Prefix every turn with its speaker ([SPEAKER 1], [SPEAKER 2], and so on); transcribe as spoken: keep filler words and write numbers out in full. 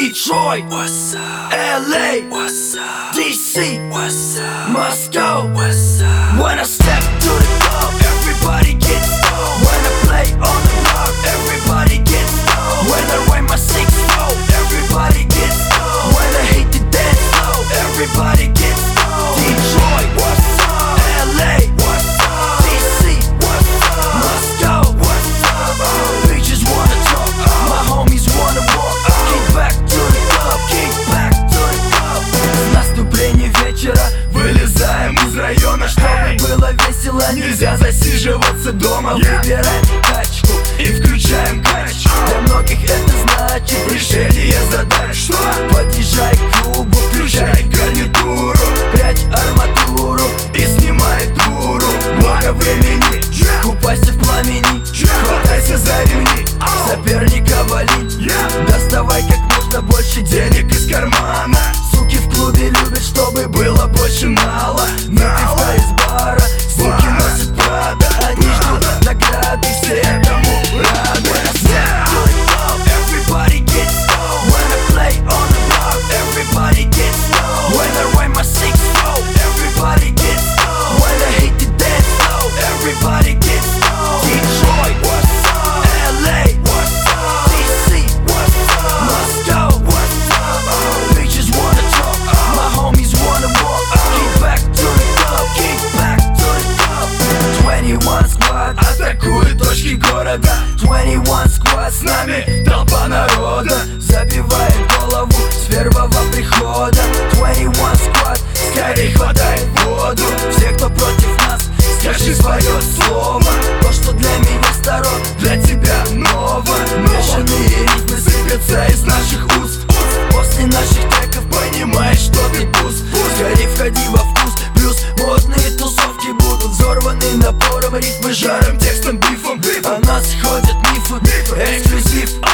[SPEAKER 1] Detroit, what's up? L A, what's up? D C, what's up? Moscow, what's up? When I step to the club, everybody gets stoned. When I play on the rock, everybody gets stoned. When I ride my six four, everybody gets stoned. When I hit the dance floor, everybody gets stoned. Detroit, what's up? L A, what's up? D C, what's up? Moscow, what's up? Bitches wanna talk, my homies wanna walk. Kick back to the club, kick back to the club. С наступлением вечера вылезаем из района, чтобы было весело. Нельзя засиживаться дома. Выбираем тачку и включаем качку. Для многих это значит решение задач. Подъезжай к клубу, включай гарнитуру, прячь арматуру и снимай дуру. Много времени, купайся в пламени, хватайся за ремни, соперника вали. Доставай как можно больше денег из кармана. Суки в клубе любят, чтобы было больше нала. Напивка из бара, суки носят Прада. Они ждут награды, все этому рады. Everybody gets stoned. When I play on the rock, everybody gets stoned. When I ride my six four, everybody gets stoned. When I hit the dance floor, everybody gets stoned. Detroit, what's up? L A, what's up? D C, what's up? Moscow, what's up? Bitches wanna talk, my homies wanna walk. Kick back to the club, kick back to the club. Twenty-one Squad атакует точки города. Twenty-one Squad, с нами толпа народа. Забивает голову с первого прихода. Twenty-one Squad, скорей хватай воду. Все, кто против нас, скажи свое слово. То, что для меня сторон, для тебя ново. Мешанные ритмы сыпятся из наших уст. После наших треков понимаешь, что ты пуст. Скорей входи во вкус. Плюс модные тусовки будут взорваны напором, ритмы, жаром, текстом, бифом. О нас ходят мифы, эксклюзив.